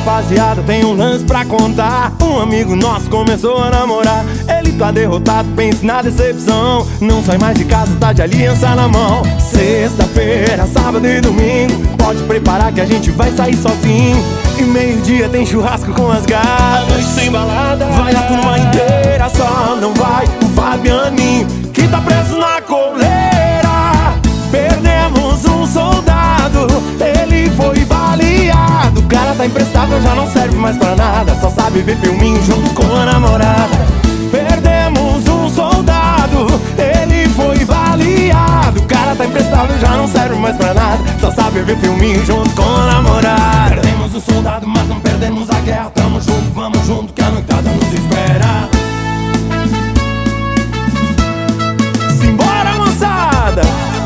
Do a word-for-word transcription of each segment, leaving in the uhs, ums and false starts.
rapaziada, tem um lance pra contar. Um amigo nosso começou a namorar. Ele tá derrotado, pensa na decepção. Não sai mais de casa, tá de aliança na mão. Sexta-feira, sábado e domingo, pode preparar que a gente vai sair sozinho. E meio-dia tem churrasco com as gatas. A noite sem balada, vai a turma inteira, só não vai o Fabianinho, que tá preso na coleira. Perdemos um soldado, ele foi baleado. O cara tá imprestável, já não serve mais pra nada, só sabe ver filminho junto com a namorada. Perdemos um soldado, ele foi baleado. O cara tá imprestável, já não serve mais pra nada, só sabe ver filminho junto com a namorada. Perdemos um soldado, mas não perdemos a guerra. Tamo junto, vamos junto, que a noitada nos espera. Simbora, moçada!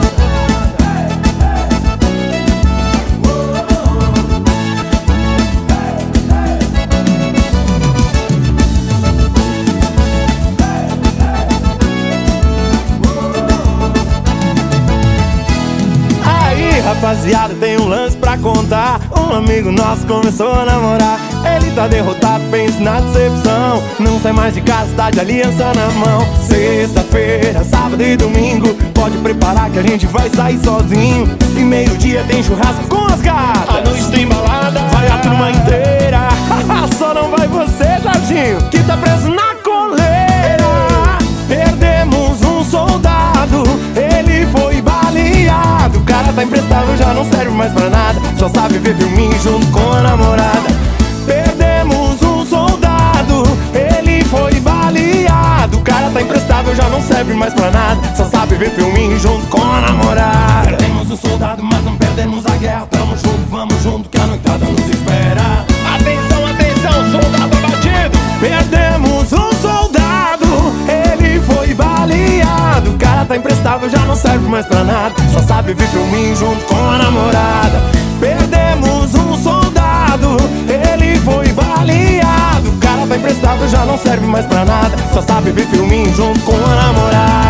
Rapaziada, tem um lance pra contar. Um amigo nosso começou a namorar. Ele tá derrotado, pensa na decepção. Não sai mais de casa, tá de aliança na mão. Sexta-feira, sábado e domingo, pode preparar que a gente vai sair sozinho. E meio-dia tem churrasco com as gatas. a noite tem balada, vai a turma inteira. Só não vai você, Jorginho, que tá preso na coleira. Perdemos um soldado, ele foi baleado. O cara tá imprestável, já não serve mais pra nada, só sabe ver filminho junto com a namorada. Perdemos um soldado, ele foi baleado. O cara tá imprestável, já não serve mais pra nada, só sabe ver filminho junto com a namorada. Perdemos um soldado, mas não perdemos a guerra. Tamo junto, vamos junto, que a noitada nos espera. Atenção, atenção, soldado abatido. Perdemos um soldado, ele foi baleado. O cara tá imprestável, já não serve mais pra nada, só sabe ver filminho junto com a namorada. Perdemos um soldado, ele foi baleado. O cara tá imprestável, já não serve mais pra nada, só sabe ver filminho junto com a namorada.